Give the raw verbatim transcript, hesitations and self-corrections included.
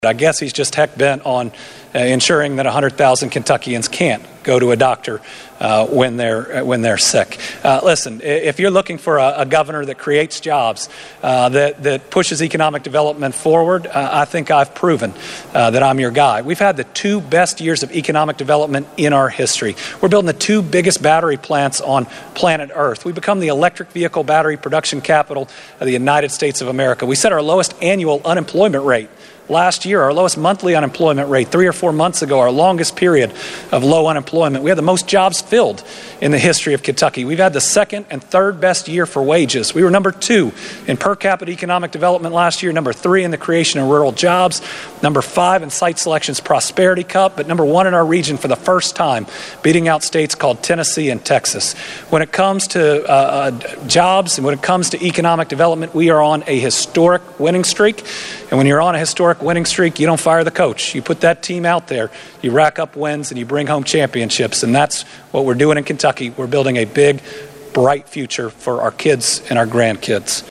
I guess he's just heck bent on uh, ensuring that one hundred thousand Kentuckians can't go to a doctor uh, when they're when they're sick. Uh, listen, if you're looking for a, a governor that creates jobs, uh, that that pushes economic development forward, uh, I think I've proven uh, that I'm your guy. We've had the two best years of economic development in our history. We're building the two biggest battery plants on planet Earth. We've become the electric vehicle battery production capital of the United States of America. We set our lowest annual unemployment rate last year, our lowest monthly unemployment rate three or four months ago, our longest period of low unemployment. We had the most jobs filled in the history of Kentucky. We've had the second and third best year for wages. We were number two in per capita economic development last year, number three in the creation of rural jobs, number five in Site Selection's Prosperity Cup, but number one in our region for the first time, beating out states called Tennessee and Texas. When it comes to uh, uh, jobs and when it comes to economic development, we are on a historic winning streak. And when you're on a historic winning streak, you don't fire the coach. You put that team out there, you rack up wins, and you bring home championships. And that's what we're doing in Kentucky. We're building a big, bright future for our kids and our grandkids.